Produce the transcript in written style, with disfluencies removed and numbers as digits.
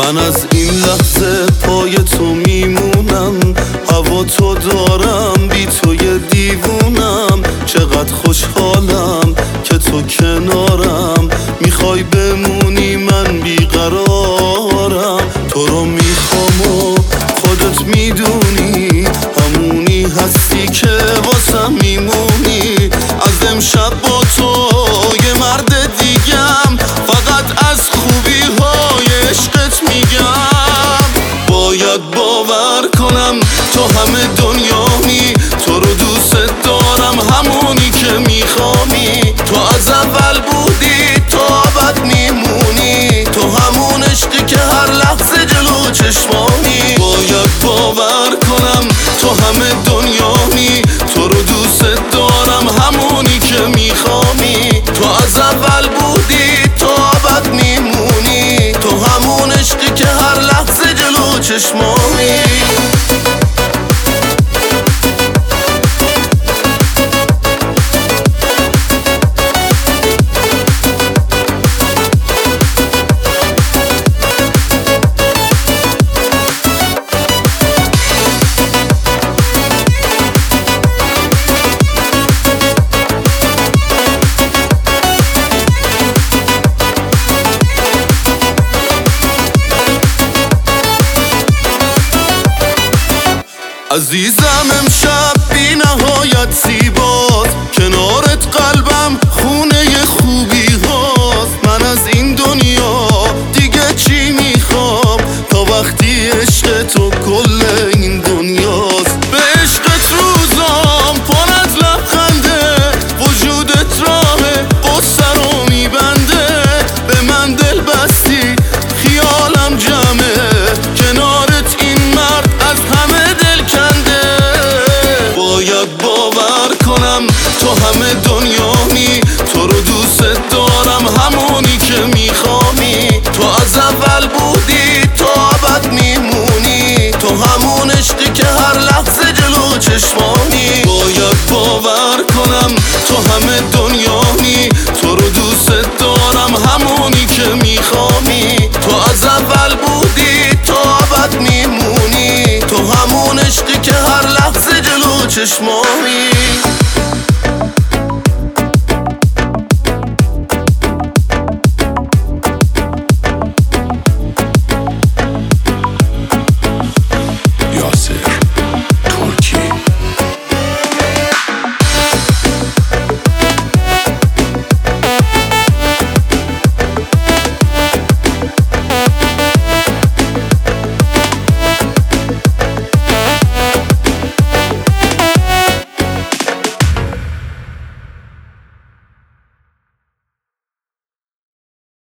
من از این لحظه پای تو میمونم، هوا تو دارم، بی تو یه دیوونم. چقدر خوشحالم که تو کنارم، میخوای بمونی من بیقرارم. تو رو میخوام و خودت میدونی، همونی هستی که واسم میمونی. از امشب با تو یه مرد دیگم، فقط از خوبی های عشقت میگم. باید باور کنم تو همه دنیامی، تو رو دوست دارم همونی که میخوامی. تو از اول بودی، تو ابد میمونی، تو همون عشقی که هر لحظه جلو چشمانی. باید باور کنم تو همه دنیامی، تو رو دوست دارم همونی که میخوامی. تو از اول بودی، تو ابد میمونی، تو همون عشقی که هر لحظه جلو چشمانی. عزیزم امشب بی نهایت زیباست، کنارت قلبم خونه خوبی هاست. من از این دنیا دیگه چی میخوام، تا وقتی عشق تو کل این دنیاست. به عشقت روزام پر از لبخنده، وجودت راه قصه رو میبنده. به من دل بستی خیالم جمعه، کنارت این مرد از همه دل کنده. باید باور کنم تو همه دنیامی، تو رو دوست دارم همونی که میخوامی. تو از اول بودی، تو ابد میمونی، تو همون عشقی که هر لحظه جلو چشمانی. باید باور کنم تو همه دنیامی، تو رو دوست دارم همونی که میخوامی. تو از اول بودی، تو ابد میمونی، تو همون عشقی که هر لحظه جلو چشمانی.